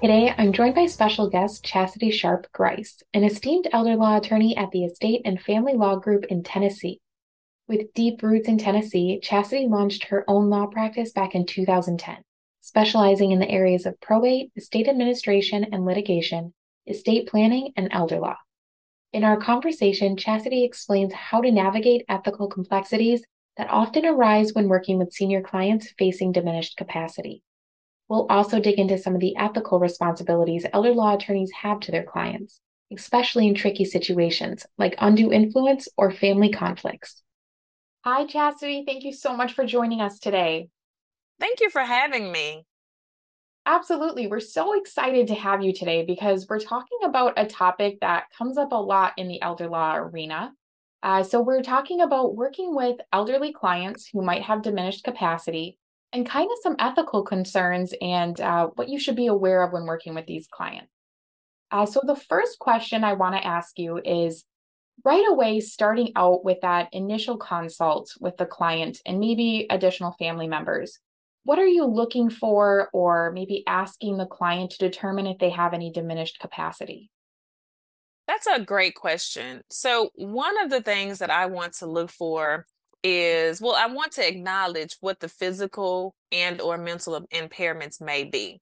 Today, I'm joined by special guest Chastity Sharp Grice, an esteemed elder law attorney at the Estate and Family Law Group in Tennessee. With deep roots in Tennessee, Chastity launched her own law practice back in 2010, specializing in the areas of probate, estate administration and litigation, estate planning, and elder law. In our conversation, Chastity explains how to navigate ethical complexities that often arise when working with senior clients facing diminished capacity. We'll also dig into some of the ethical responsibilities elder law attorneys have to their clients, especially in tricky situations like undue influence or family conflicts. Hi, Chastity. Thank you so much for joining us today. Thank you for having me. Absolutely. We're so excited to have you today because we're talking about a topic that comes up a lot in the elder law arena. So, we're talking about working with elderly clients who might have diminished capacity and kind of some ethical concerns and what you should be aware of when working with these clients. So, the first question I want to ask you is right away, starting out with that initial consult with the client and maybe additional family members. What are you looking for, or maybe asking the client to determine if they have any diminished capacity? That's a great question. So, one of the things that I want to look for is, well, I want to acknowledge what the physical and or mental impairments may be.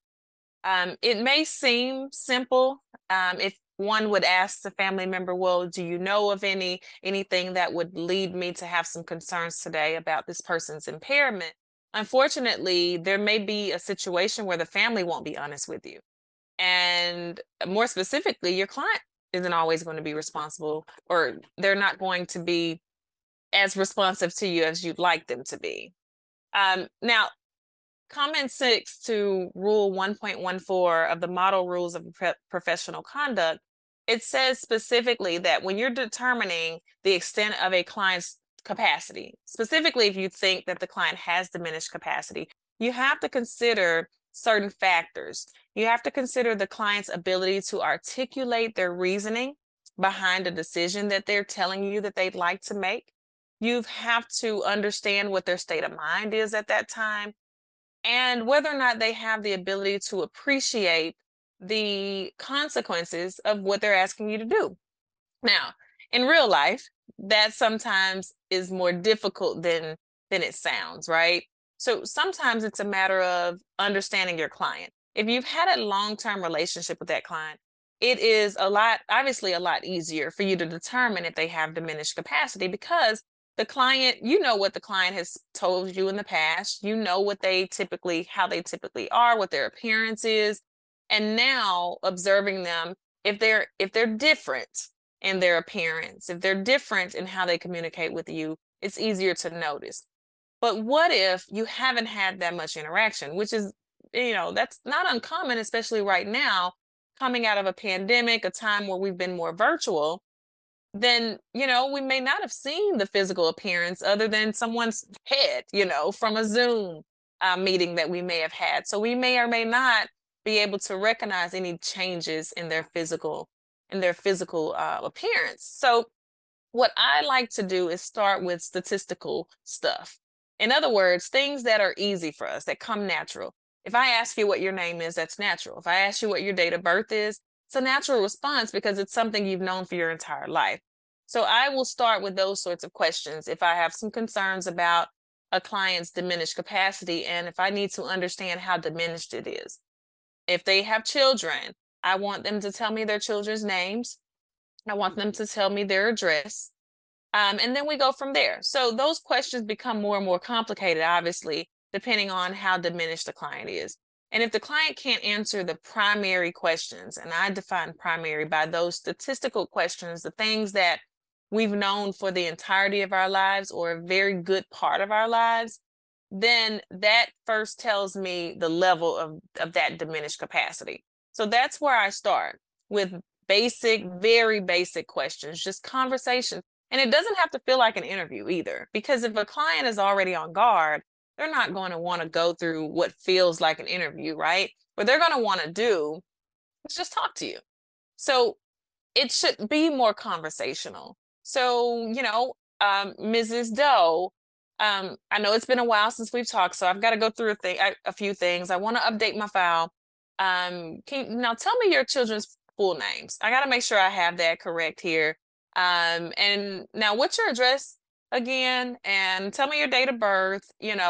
It may seem simple if one would ask the family member, well, do you know of anything that would lead me to have some concerns today about this person's impairment? Unfortunately, there may be a situation where the family won't be honest with you. And more specifically, your client isn't always going to be responsible, or they're not going to be as responsive to you as you'd like them to be. Now, Comment 6 to Rule 1.14 of the Model Rules of Professional Conduct, it says specifically that when you're determining the extent of a client's capacity, specifically if you think that the client has diminished capacity, you have to consider certain factors. You have to consider the client's ability to articulate their reasoning behind a decision that they're telling you that they'd like to make. You have to understand what their state of mind is at that time and whether or not they have the ability to appreciate the consequences of what they're asking you to do. Now, in real life, that sometimes is more difficult than it sounds, right? So sometimes it's a matter of understanding your client. If you've had a long-term relationship with that client, it is obviously a lot easier for you to determine if they have diminished capacity because the client, you know what the client has told you in the past, you know how they typically are, what their appearance is. And now observing them, if they're different in their appearance, if they're different in how they communicate with you, it's easier to notice. But what if you haven't had that much interaction, which is, that's not uncommon, especially right now, coming out of a pandemic, a time where we've been more virtual, then, we may not have seen the physical appearance other than someone's head, from a Zoom meeting that we may have had. So we may or may not be able to recognize any changes in their physical appearance. So what I like to do is start with statistical stuff. In other words, things that are easy for us, that come natural. If I ask you what your name is, that's natural. If I ask you what your date of birth is, it's a natural response because it's something you've known for your entire life. So I will start with those sorts of questions if I have some concerns about a client's diminished capacity and if I need to understand how diminished it is. If they have children, I want them to tell me their children's names. I want them to tell me their address. And then we go from there. So those questions become more and more complicated, obviously, depending on how diminished the client is. And if the client can't answer the primary questions, and I define primary by those statistical questions, the things that we've known for the entirety of our lives or a very good part of our lives, then that first tells me the level of that diminished capacity. So that's where I start with basic, very basic questions, just conversation. And it doesn't have to feel like an interview either, because if a client is already on guard, they're not going to want to go through what feels like an interview, right? What they're going to want to do is just talk to you. So it should be more conversational. So, Mrs. Doe, I know it's been a while since we've talked, so I've got to go through a few things. I want to update my file. Now tell me your children's full names. I got to make sure I have that correct here. And now what's your address again? And tell me your date of birth.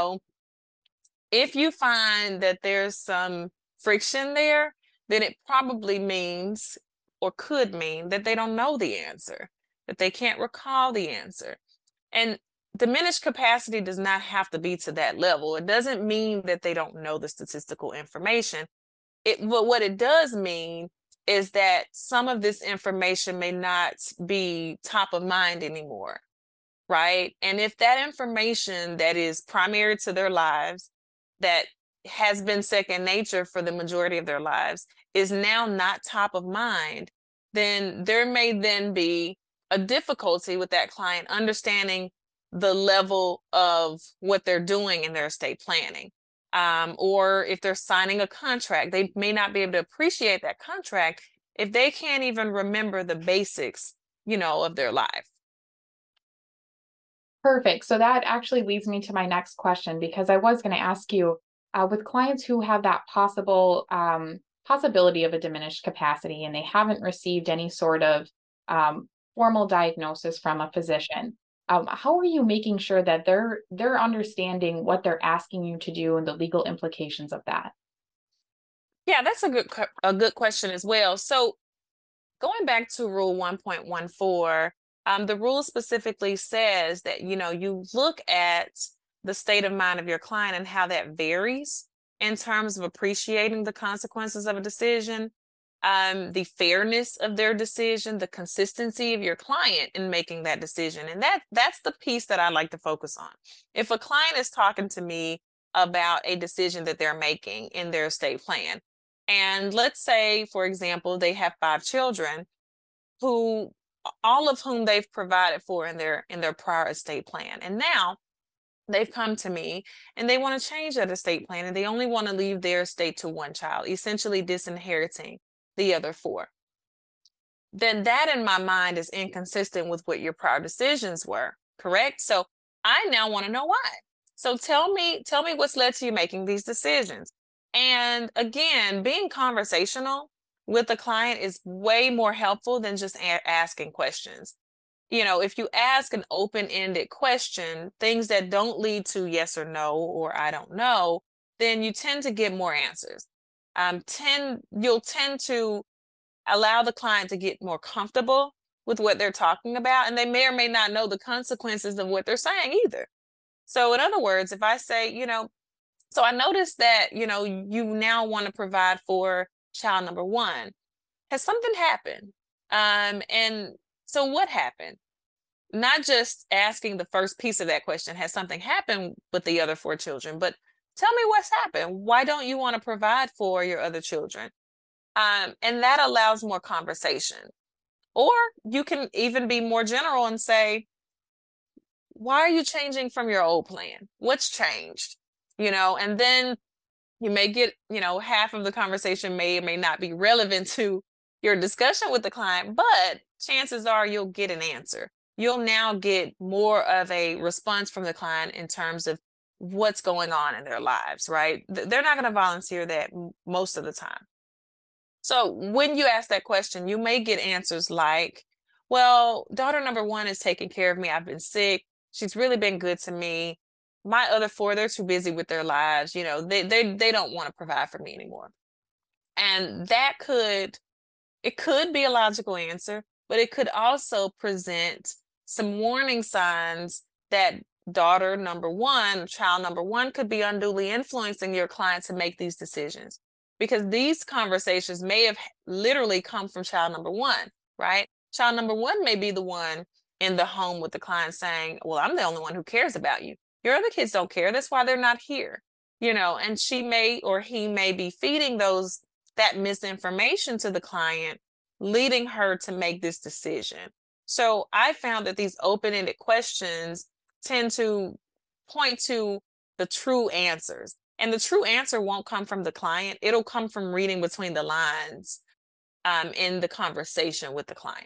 If you find that there's some friction there, then it probably means or could mean that they don't know the answer, that they can't recall the answer. And diminished capacity does not have to be to that level. It doesn't mean that they don't know the statistical information. But what it does mean is that some of this information may not be top of mind anymore, right? And if that information that is primary to their lives, that has been second nature for the majority of their lives, is now not top of mind, then there may then be a difficulty with that client understanding the level of what they're doing in their estate planning. Or if they're signing a contract, they may not be able to appreciate that contract if they can't even remember the basics, of their life. Perfect. So that actually leads me to my next question, because I was going to ask you, with clients who have that possibility of a diminished capacity and they haven't received any sort of formal diagnosis from a physician, how are you making sure that they're understanding what they're asking you to do and the legal implications of that? Yeah, that's a good question as well. So going back to Rule 1.14, the rule specifically says that, you look at the state of mind of your client and how that varies in terms of appreciating the consequences of a decision, the fairness of their decision, the consistency of your client in making that decision. And that's the piece that I like to focus on. If a client is talking to me about a decision that they're making in their estate plan, and let's say, for example, they have 5 children who all of whom they've provided for in their prior estate plan. And now they've come to me and they want to change that estate plan and they only want to leave their estate to one child, essentially disinheriting the other 4. Then that in my mind is inconsistent with what your prior decisions were, correct? So I now want to know why. So tell me what's led to you making these decisions. And again, being conversational with the client is way more helpful than just asking questions. If you ask an open-ended question, things that don't lead to yes or no, or I don't know, then you tend to get more answers. You'll tend to allow the client to get more comfortable with what they're talking about, and they may or may not know the consequences of what they're saying either. So in other words, if I say, so I noticed that, you now want to provide for child number 1. Has something happened? And so what happened? Not just asking the first piece of that question, has something happened with the other 4 children, but tell me what's happened. Why don't you want to provide for your other children? And that allows more conversation. Or you can even be more general and say, why are you changing from your old plan? What's changed? And then you may get, half of the conversation may or may not be relevant to your discussion with the client, but chances are you'll get an answer. You'll now get more of a response from the client in terms of what's going on in their lives, right? They're not going to volunteer that most of the time. So when you ask that question, you may get answers like, well, daughter number 1 is taking care of me. I've been sick. She's really been good to me. My other 4, they're too busy with their lives. They don't want to provide for me anymore. And it could be a logical answer, but it could also present some warning signs that daughter number 1, child number 1 could be unduly influencing your client to make these decisions. Because these conversations may have literally come from child number 1, right? Child number 1 may be the one in the home with the client saying, well, I'm the only one who cares about you. Your other kids don't care. That's why they're not here. And she may or he may be feeding that misinformation to the client, leading her to make this decision. So I found that these open-ended questions tend to point to the true answers. And the true answer won't come from the client. It'll come from reading between the lines in the conversation with the client.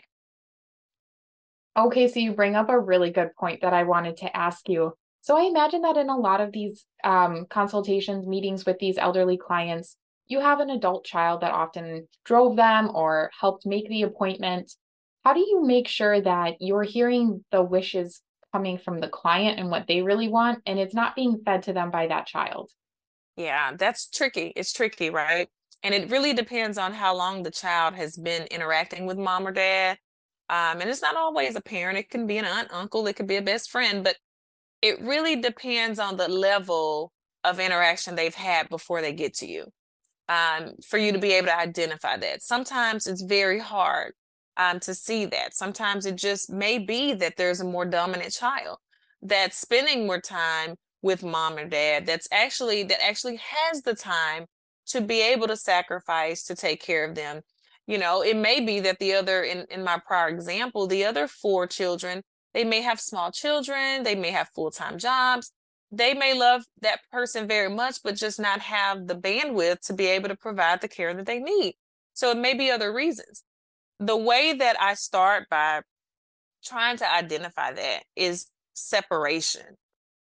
Okay, so you bring up a really good point that I wanted to ask you. So I imagine that in a lot of these consultations, meetings with these elderly clients, you have an adult child that often drove them or helped make the appointment. How do you make sure that you're hearing the wishes coming from the client and what they really want, and it's not being fed to them by that child? Yeah, that's tricky. It's tricky, right? And it really depends on how long the child has been interacting with mom or dad. And it's not always a parent. It can be an aunt, uncle, it could be a best friend, but it really depends on the level of interaction they've had before they get to you, for you to be able to identify that. Sometimes it's very hard to see that. Sometimes it just may be that there's a more dominant child that's spending more time with mom or dad that actually has the time to be able to sacrifice to take care of them. It may be that the other in my prior example, the other four children, they may have small children, they may have full-time jobs, they may love that person very much, but just not have the bandwidth to be able to provide the care that they need. So it may be other reasons. The way that I start by trying to identify that is separation.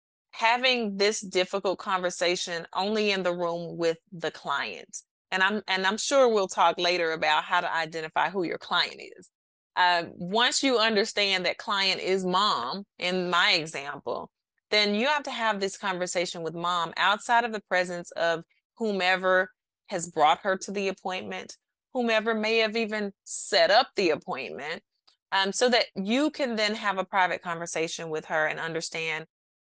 Having this difficult conversation only in the room with the client. And I'm sure we'll talk later about how to identify who your client is. Once you understand that client is mom, in my example, then you have to have this conversation with mom outside of the presence of whomever has brought her to the appointment, whomever may have even set up the appointment, so that you can then have a private conversation with her and understand,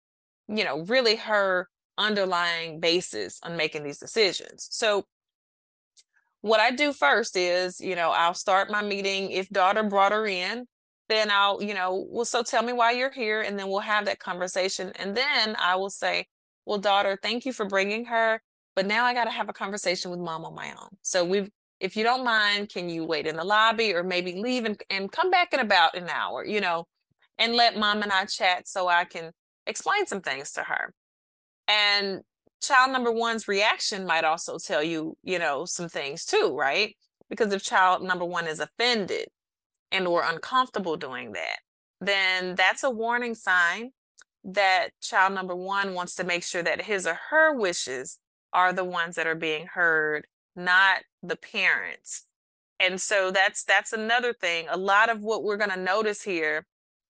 really her underlying basis on making these decisions. So what I do first is, I'll start my meeting. If daughter brought her in, then I'll, well, so tell me why you're here. And then we'll have that conversation. And then I will say, well, daughter, thank you for bringing her. But now I got to have a conversation with mom on my own. So if you don't mind, can you wait in the lobby or maybe leave and come back in about an hour, and let mom and I chat so I can explain some things to her. And child number one's reaction might also tell you, some things too, right? Because if child number one is offended and or uncomfortable doing that, then that's a warning sign that child number one wants to make sure that his or her wishes are the ones that are being heard, not the parents. And so that's another thing. A lot of what we're going to notice here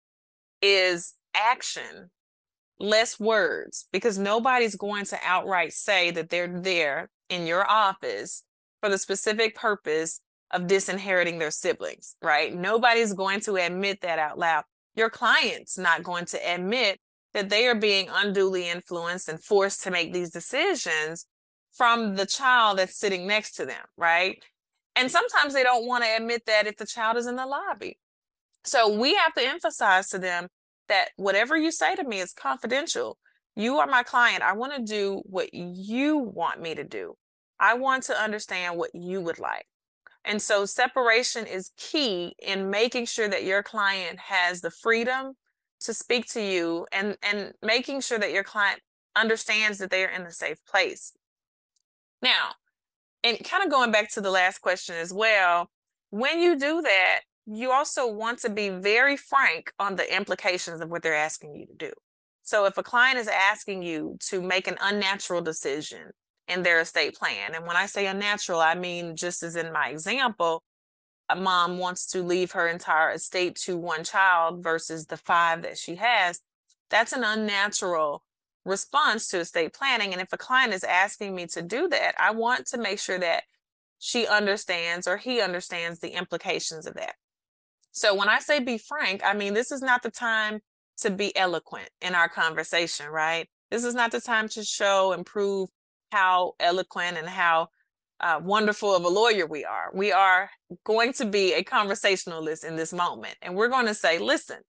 is action, less words, because nobody's going to outright say that they're there in your office for the specific purpose of disinheriting their siblings, right? Nobody's going to admit that out loud. Your client's not going to admit that they are being unduly influenced and forced to make these decisions from the child that's sitting next to them, right? And sometimes they don't want to admit that if the child is in the lobby. So we have to emphasize to them that whatever you say to me is confidential. You are my client. I want to do what you want me to do. I want to understand what you would like. And so separation is key in making sure that your client has the freedom to speak to you and making sure that your client understands that they are in a safe place. Now, and kind of going back to the last question as well, when you do that, you also want to be very frank on the implications of what they're asking you to do. So if a client is asking you to make an unnatural decision in their estate plan, and when I say unnatural, I mean, just as in my example, a mom wants to leave her entire estate to one child versus the five that she has, that's an unnatural response to estate planning. And if a client is asking me to do that, I want to make sure that she understands or he understands the implications of that. So when I say be frank, I mean, this is not the time to be eloquent in our conversation, right? This is not the time to show and prove how eloquent and how wonderful of a lawyer we are. We are going to be a conversationalist in this moment. And we're going to say, listen,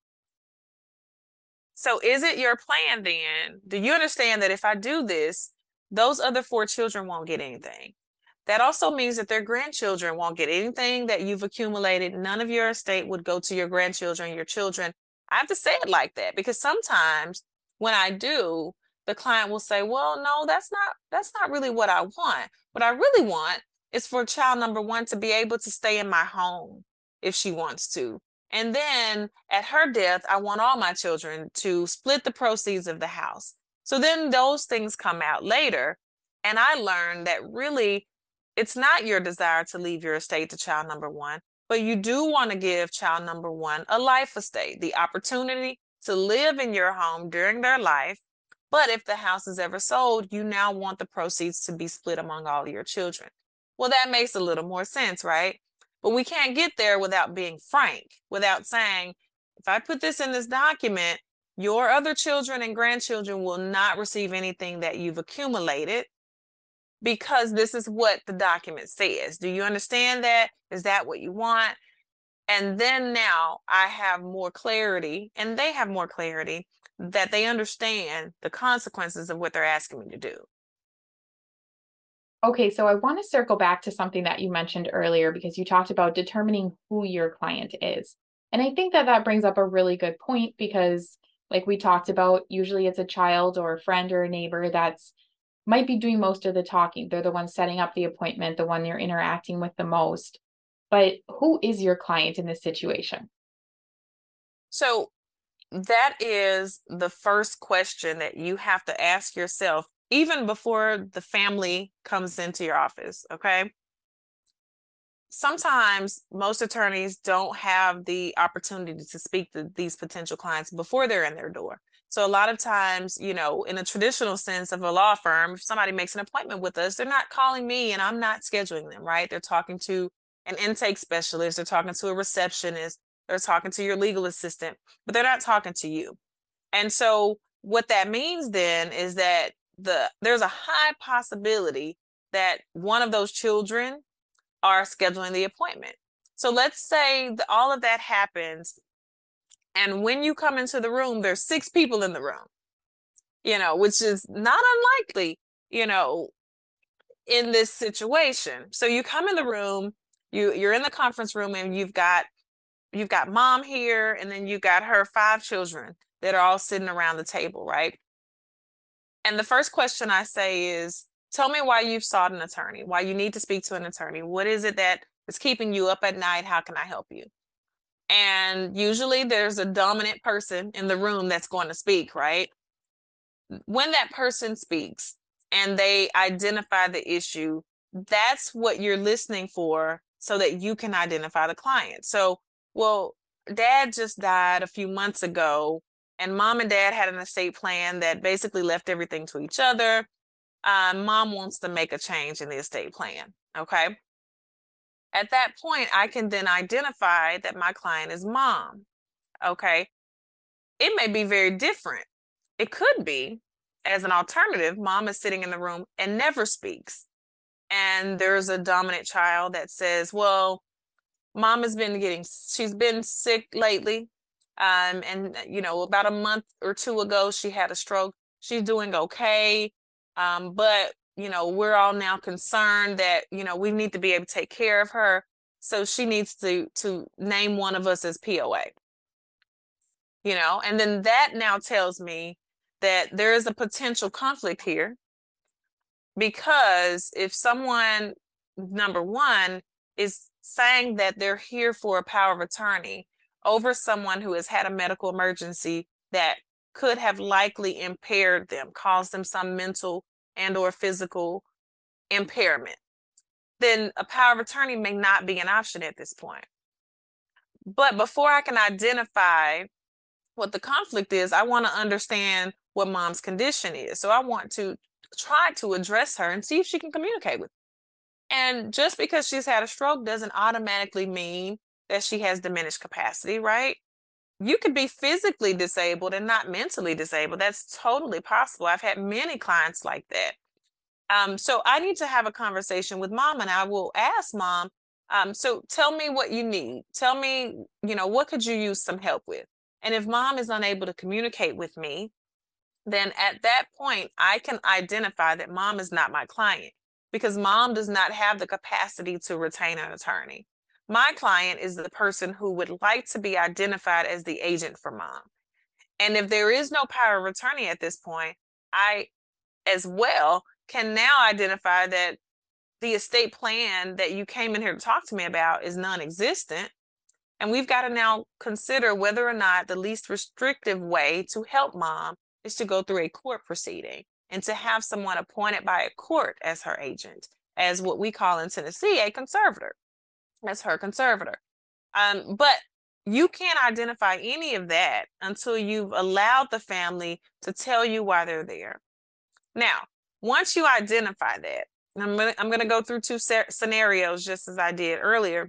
so is it your plan then? Do you understand that if I do this, those other four children won't get anything? That also means that their grandchildren won't get anything that you've accumulated. None of your estate would go to your grandchildren, your children. I have to say it like that because sometimes when I do, the client will say, well, no, that's not really what I want. What I really want is for child number one to be able to stay in my home if she wants to. And then at her death, I want all my children to split the proceeds of the house. So then those things come out later. And I learned that really it's not your desire to leave your estate to child number one, but you do want to give child number one a life estate, the opportunity to live in your home during their life. But if the house is ever sold, you now want the proceeds to be split among all of your children. Well, that makes a little more sense, right? But we can't get there without being frank, without saying, if I put this in this document, your other children and grandchildren will not receive anything that you've accumulated because this is what the document says. Do you understand that? Is that what you want? And then now I have more clarity, and they have more clarity that they understand the consequences of what they're asking me to do. Okay, so I want to circle back to something that you mentioned earlier because you talked about determining who your client is. And I think that that brings up a really good point because, like we talked about, usually it's a child or a friend or a neighbor that's might be doing most of the talking. They're the ones setting up the appointment, the one you're interacting with the most. But who is your client in this situation? So that is the first question that you have to ask yourself, even before the family comes into your office, okay? Sometimes most attorneys don't have the opportunity to speak to these potential clients before they're in their door. So a lot of times, you know, in a traditional sense of a law firm, if somebody makes an appointment with us, they're not calling me and I'm not scheduling them, right? They're talking to an intake specialist, they're talking to a receptionist, they're talking to your legal assistant, but they're not talking to you. And so what that means then is that there's a high possibility that one of those children are scheduling the appointment. So let's say all of that happens, and when you come into the room, there's 6 people in the room, you know, which is not unlikely, you know, in this situation. So you come in the room, you're in the conference room, and you've got mom here, and then you've got her 5 children that are all sitting around the table, right? And the first question I say is, tell me why you've sought an attorney, why you need to speak to an attorney. What is it that is keeping you up at night? How can I help you? And usually there's a dominant person in the room that's going to speak, right? When that person speaks and they identify the issue, that's what you're listening for so that you can identify the client. So, well, dad just died a few months ago, and mom and dad had an estate plan that basically left everything to each other. Mom wants to make a change in the estate plan. Okay. At that point, I can then identify that my client is mom. Okay. It may be very different. It could be, as an alternative, mom is sitting in the room and never speaks. And there's a dominant child that says, well, mom she's been sick lately. And you know, about a month or 2 ago, she had a stroke. She's doing okay. But you know, we're all now concerned that, you know, we need to be able to take care of her. So she needs to name one of us as POA. You know, and then that now tells me that there is a potential conflict here, because if someone, number one, is saying that they're here for a power of attorney over someone who has had a medical emergency that could have likely impaired them, caused them some mental and or physical impairment, then a power of attorney may not be an option at this point. But before I can identify what the conflict is, I want to understand what mom's condition is. So I want to try to address her and see if she can communicate with me. And just because she's had a stroke doesn't automatically mean that she has diminished capacity, right? You could be physically disabled and not mentally disabled. That's totally possible. I've had many clients like that. So I need to have a conversation with mom, and I will ask mom, so tell me what you need. Tell me, you know, what could you use some help with? And if mom is unable to communicate with me, then at that point, I can identify that mom is not my client, because mom does not have the capacity to retain an attorney. My client is the person who would like to be identified as the agent for mom. And if there is no power of attorney at this point, I as well can now identify that the estate plan that you came in here to talk to me about is non-existent. And we've got to now consider whether or not the least restrictive way to help mom is to go through a court proceeding. and to have someone appointed by a court as her agent, as what we call in Tennessee a conservator, as her conservator. But you can't identify any of that until you've allowed the family to tell you why they're there. Now, once you identify that, I'm going to go through two scenarios just as I did earlier.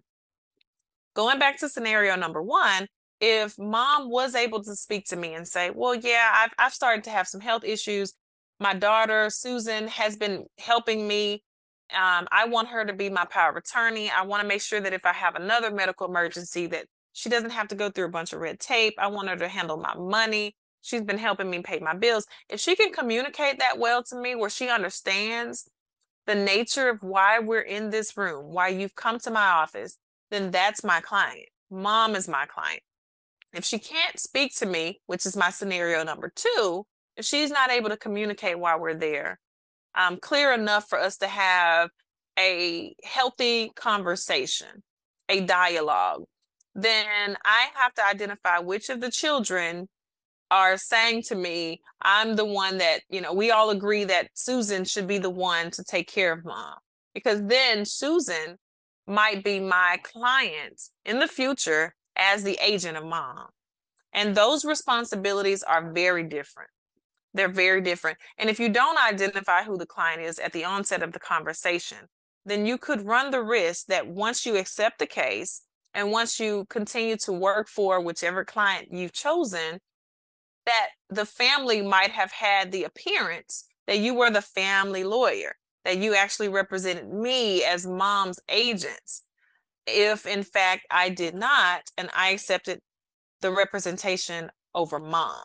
Going back to scenario number one, if mom was able to speak to me and say, well, yeah, I've started to have some health issues. My daughter, Susan, has been helping me. I want her to be my power of attorney. I want to make sure that if I have another medical emergency, that she doesn't have to go through a bunch of red tape. I want her to handle my money. She's been helping me pay my bills. If she can communicate that well to me, where she understands the nature of why we're in this room, why you've come to my office, then that's my client. Mom is my client. If she can't speak to me, which is my scenario number two, if she's not able to communicate while we're there, clear enough for us to have a healthy conversation, a dialogue, then I have to identify which of the children are saying to me, I'm the one that, we all agree that Susan should be the one to take care of mom. Because then Susan might be my client in the future as the agent of mom. And those responsibilities are very different. They're very different. And if you don't identify who the client is at the onset of the conversation, then you could run the risk that once you accept the case and once you continue to work for whichever client you've chosen, that the family might have had the appearance that you were the family lawyer, that you actually represented me as mom's agents. If in fact I did not, and I accepted the representation over mom.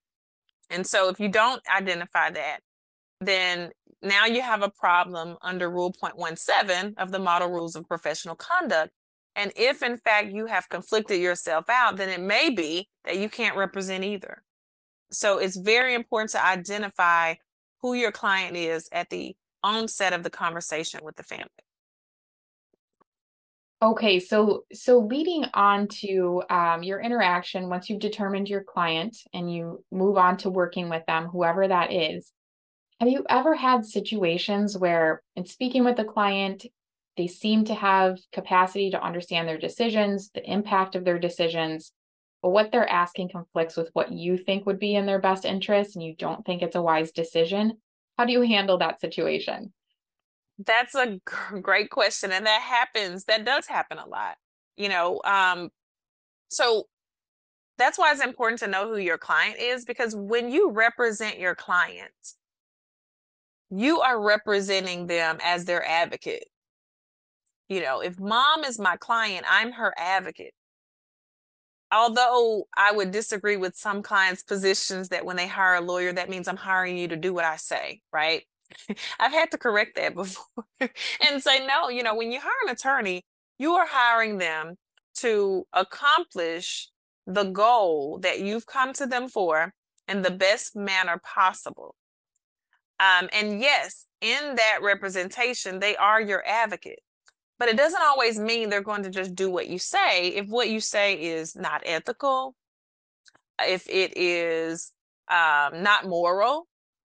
And so if you don't identify that, then now you have a problem under Rule 0.17 of the Model Rules of Professional Conduct. And if in fact you have conflicted yourself out, then it may be that you can't represent either. So it's very important to identify who your client is at the onset of the conversation with the family. Okay, so leading on to your interaction, once you've determined your client and you move on to working with them, whoever that is, have you ever had situations where in speaking with the client, they seem to have capacity to understand their decisions, the impact of their decisions, but what they're asking conflicts with what you think would be in their best interest and you don't think it's a wise decision? How do you handle that situation? That's a great question. And that does happen a lot, so that's why it's important to know who your client is, because when you represent your client, you are representing them as their advocate. If mom is my client, I'm her advocate. Although I would disagree with some clients' positions that when they hire a lawyer, that means I'm hiring you to do what I say, right? I've had to correct that before and say, no, when you hire an attorney, you are hiring them to accomplish the goal that you've come to them for in the best manner possible. And yes, in that representation, they are your advocate. But it doesn't always mean they're going to just do what you say. If what you say is not ethical, if it is not moral,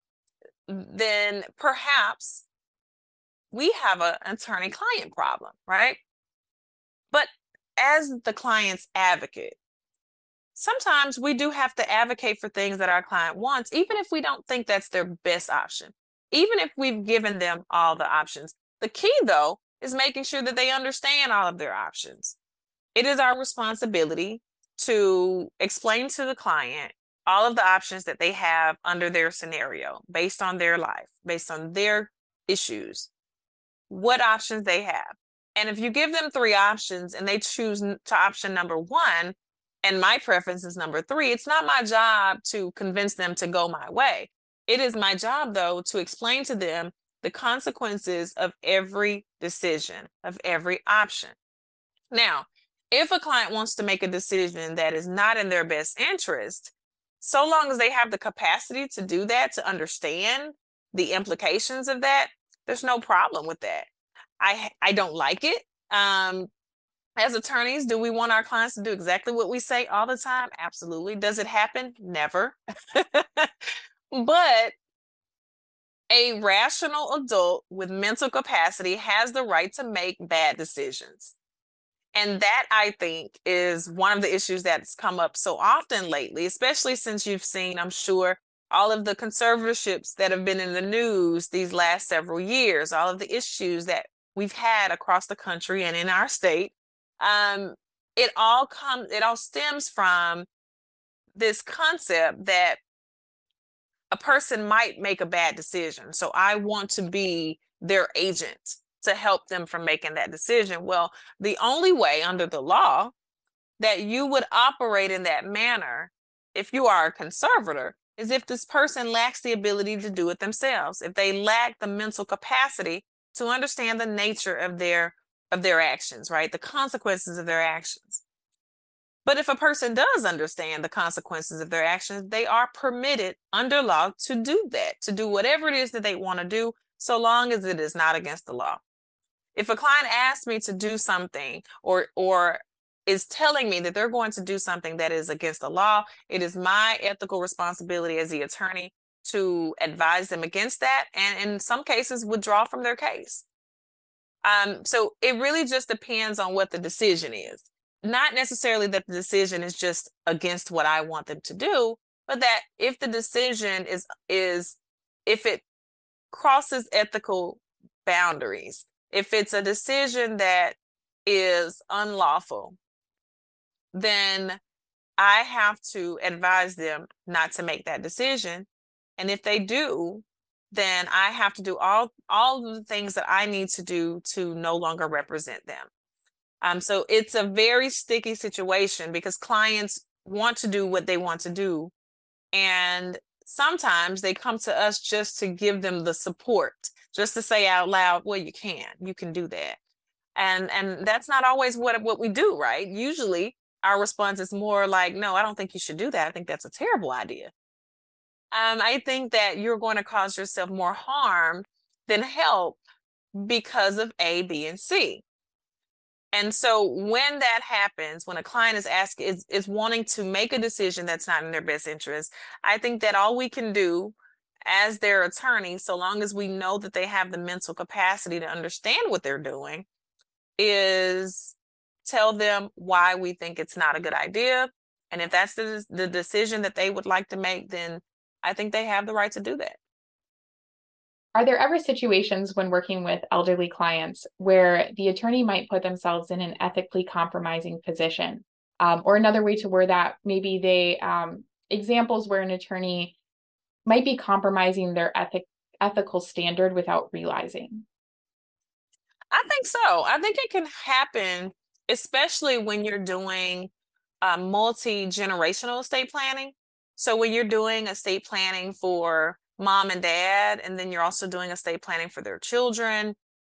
then perhaps we have an attorney-client problem, right? But as the client's advocate, sometimes we do have to advocate for things that our client wants, even if we don't think that's their best option, even if we've given them all the options. The key, though, is making sure that they understand all of their options. It is our responsibility to explain to the client all of the options that they have under their scenario, based on their life, based on their issues, what options they have. And if you give them 3 options and they choose to option number 1, and my preference is number 3, it's not my job to convince them to go my way. It is my job, though, to explain to them the consequences of every decision, of every option. Now, if a client wants to make a decision that is not in their best interest, so long as they have the capacity to do that, to understand the implications of that, there's no problem with that. I don't like it. As attorneys, do we want our clients to do exactly what we say all the time? Absolutely. Does it happen? Never. But A rational adult with mental capacity has the right to make bad decisions. And that, I think, is one of the issues that's come up so often lately, especially since you've seen, I'm sure, all of the conservatorships that have been in the news these last several years, all of the issues that we've had across the country and in our state. Um, it all stems from this concept that a person might make a bad decision. So I want to be their agent to help them from making that decision. Well, the only way under the law that you would operate in that manner, if you are a conservator, is if this person lacks the ability to do it themselves, if they lack the mental capacity to understand the nature of their actions, right? The consequences of their actions. But if a person does understand the consequences of their actions, they are permitted under law to do that, to do whatever it is that they want to do, so long as it is not against the law. If a client asks me to do something or is telling me that they're going to do something that is against the law, it is my ethical responsibility as the attorney to advise them against that, and in some cases withdraw from their case. So it really just depends on what the decision is. Not necessarily that the decision is just against what I want them to do, but that if the decision is if it crosses ethical boundaries, if it's a decision that is unlawful, then I have to advise them not to make that decision. And if they do, then I have to do all of the things that I need to do to no longer represent them. So it's a very sticky situation because clients want to do what they want to do. And sometimes they come to us just to give them the support, just to say out loud, well, you can do that. And that's not always what we do, right? Usually our response is more like, no, I don't think you should do that. I think that's a terrible idea. I think that you're going to cause yourself more harm than help because of A, B, and C. And so when that happens, when a client is wanting to make a decision that's not in their best interest, I think that all we can do as their attorney, so long as we know that they have the mental capacity to understand what they're doing, is tell them why we think it's not a good idea. And if that's the decision that they would like to make, then I think they have the right to do that. Are there ever situations when working with elderly clients where the attorney might put themselves in an ethically compromising position? Or another way to word that, maybe examples where an attorney might be compromising their ethical standard without realizing? I think so. I think it can happen, especially when you're doing multi-generational estate planning. So when you're doing estate planning for mom and dad, and then you're also doing estate planning for their children,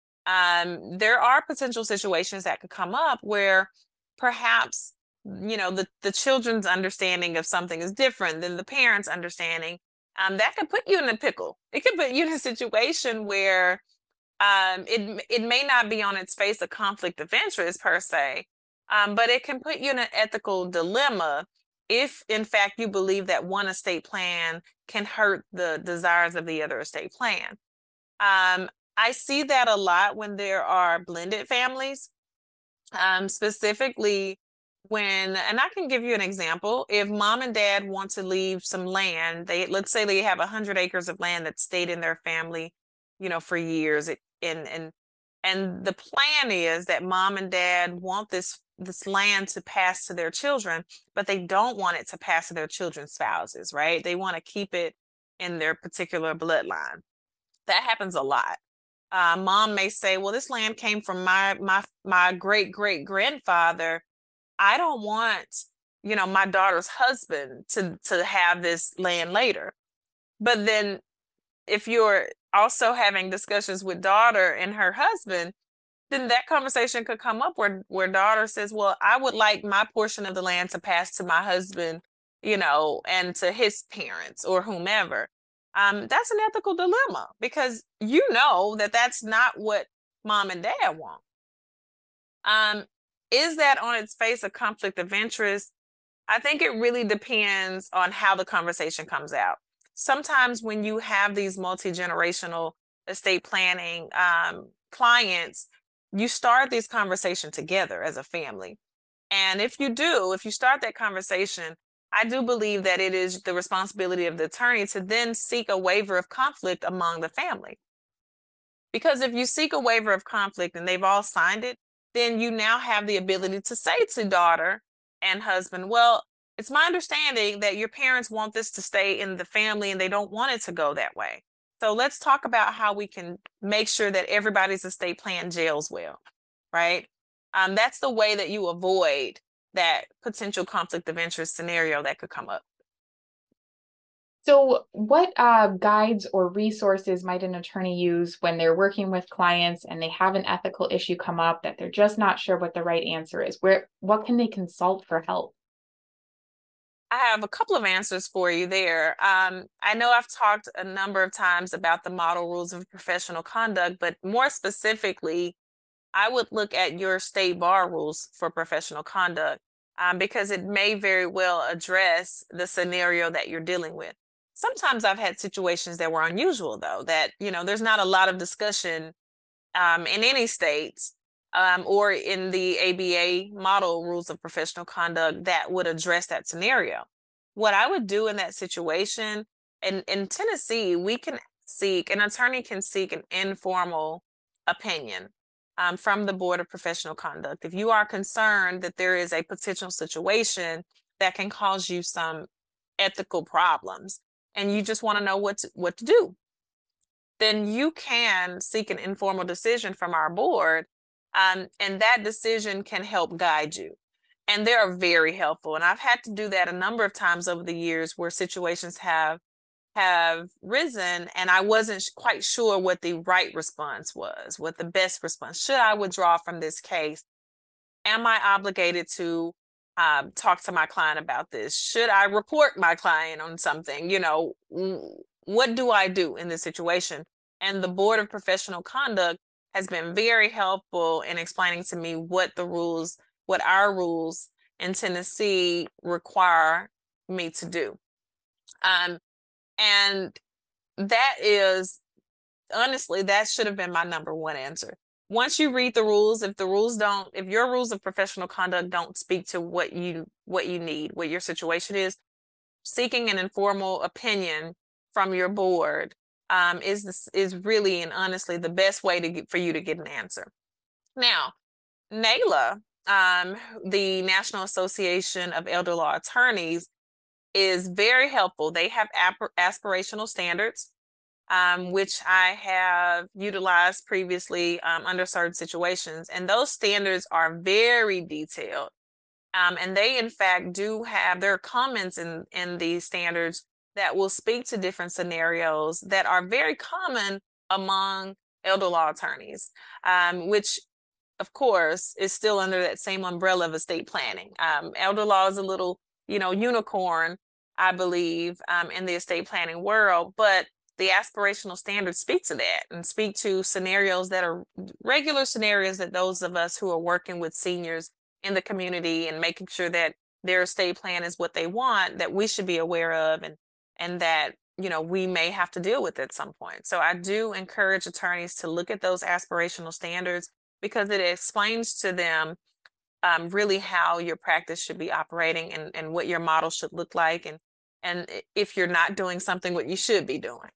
there are potential situations that could come up where perhaps, the children's understanding of something is different than the parents' understanding. That could put you in a pickle. It could put you in a situation where it may not be on its face a conflict of interest per se, but it can put you in an ethical dilemma if, in fact, you believe that one estate plan can hurt the desires of the other estate plan. I see that a lot when there are blended families, specifically and I can give you an example. If mom and dad want to leave some land, let's say they have 100 acres of land that stayed in their family, for years. And the plan is that mom and dad want this land to pass to their children, but they don't want it to pass to their children's spouses, right? They want to keep it in their particular bloodline. That happens a lot. Mom may say, well, this land came from my great great grandfather. I don't want, my daughter's husband to have this land later. But then if you're also having discussions with daughter and her husband, then that conversation could come up where daughter says, well, I would like my portion of the land to pass to my husband, and to his parents or whomever. That's an ethical dilemma because that that's not what mom and dad want. Is that on its face a conflict of interest? I think it really depends on how the conversation comes out. sometimes when you have these multi-generational estate planning clients, you start this conversation together as a family. And if you start that conversation, I do believe that it is the responsibility of the attorney to then seek a waiver of conflict among the family. Because if you seek a waiver of conflict and they've all signed it, then you now have the ability to say to daughter and husband, well, it's my understanding that your parents want this to stay in the family and they don't want it to go that way. So let's talk about how we can make sure that everybody's estate plan gels well, right? That's the way that you avoid that potential conflict of interest scenario that could come up. So, what guides or resources might an attorney use when they're working with clients and they have an ethical issue come up that they're just not sure what the right answer is? What can they consult for help? I have a couple of answers for you there. I know I've talked a number of times about the model rules of professional conduct, but more specifically, I would look at your state bar rules for professional conduct because it may very well address the scenario that you're dealing with. Sometimes I've had situations that were unusual, though, that, there's not a lot of discussion in any states or in the ABA model rules of professional conduct that would address that scenario. What I would do in that situation, in Tennessee, an attorney can seek an informal opinion from the Board of Professional Conduct. If you are concerned that there is a potential situation that can cause you some ethical problems and you just want to know what to do, then you can seek an informal decision from our board, and that decision can help guide you. And they are very helpful. And I've had to do that a number of times over the years where situations have risen and I wasn't quite sure what the right response was, what the best response. Should I withdraw from this case? Am I obligated to talk to my client about this? Should I report my client on something? What do I do in this situation? And the Board of Professional Conduct has been very helpful in explaining to me what our rules in Tennessee require me to do. And that is, honestly, that should have been my number one answer. Once you read the rules, if your rules of professional conduct don't speak to what you need, what your situation is, seeking an informal opinion from your board is really and honestly the best way for you to get an answer. Now, NALA, the National Association of Elder Law Attorneys, is very helpful. They have aspirational standards, which I have utilized previously under certain situations. And those standards are very detailed. And they, in fact, there are comments in these standards that will speak to different scenarios that are very common among elder law attorneys, which, of course, is still under that same umbrella of estate planning. Elder law is a little, unicorn, I believe, in the estate planning world, but the aspirational standards speak to that and speak to scenarios that are regular scenarios that those of us who are working with seniors in the community and making sure that their estate plan is what they want, that we should be aware of and that, we may have to deal with at some point. So I do encourage attorneys to look at those aspirational standards because it explains to them really how your practice should be operating and what your model should look like and if you're not doing something, what you should be doing.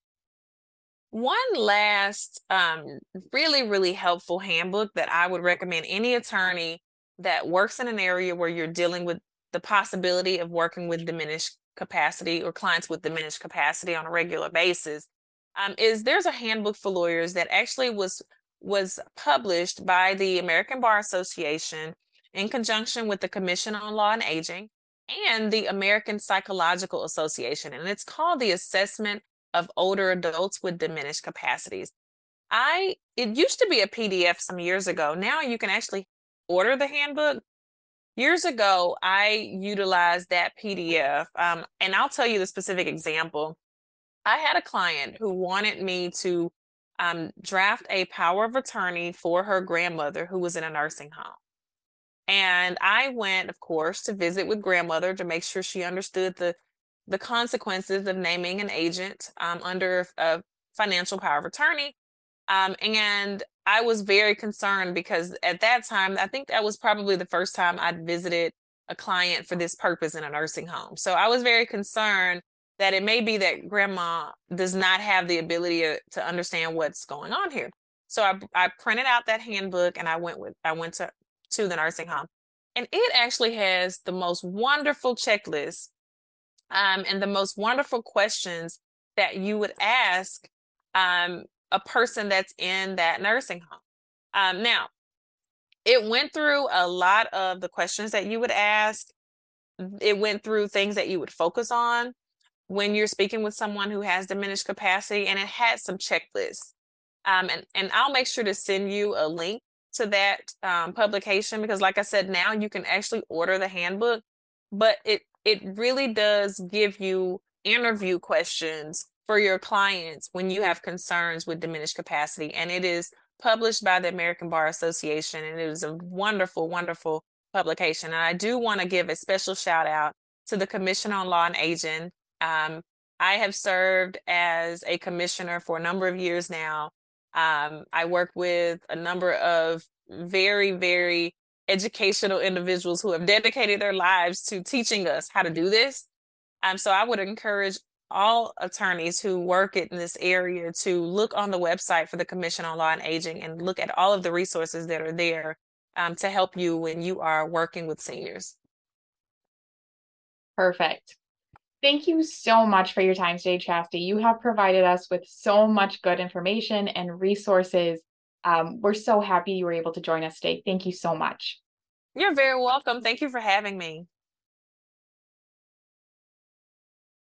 One last really, really helpful handbook that I would recommend any attorney that works in an area where you're dealing with the possibility of working with diminished capacity or clients with diminished capacity on a regular basis is there's a handbook for lawyers that actually was published by the American Bar Association in conjunction with the Commission on Law and Aging and the American Psychological Association. And it's called the Assessment of Older Adults with Diminished Capacities. It used to be a PDF some years ago. Now you can actually order the handbook. Years ago, I utilized that PDF. And I'll tell you the specific example. I had a client who wanted me to draft a power of attorney for her grandmother who was in a nursing home. And I went, of course, to visit with grandmother to make sure she understood the the consequences of naming an agent under a financial power of attorney. And I was very concerned because at that time, I think that was probably the first time I'd visited a client for this purpose in a nursing home. So I was very concerned that it may be that grandma does not have the ability to understand what's going on here. So I printed out that handbook and I went to the nursing home. And it actually has the most wonderful checklist and the most wonderful questions that you would ask a person that's in that nursing home. Now, it went through a lot of the questions that you would ask. It went through things that you would focus on when you're speaking with someone who has diminished capacity, and it had some checklists. And I'll make sure to send you a link to that publication because, like I said, now you can actually order the handbook, but it really does give you interview questions for your clients when you have concerns with diminished capacity. And it is published by the American Bar Association, and it is a wonderful, wonderful publication. And I do want to give a special shout out to the Commission on Law and Aging. I have served as a commissioner for a number of years now. I work with a number of very, very educational individuals who have dedicated their lives to teaching us how to do this. So I would encourage all attorneys who work in this area to look on the website for the Commission on Law and Aging and look at all of the resources that are there to help you when you are working with seniors. Perfect. Thank you so much for your time today, Chastity. You have provided us with so much good information and resources. We're so happy you were able to join us today. Thank you so much. You're very welcome. Thank you for having me.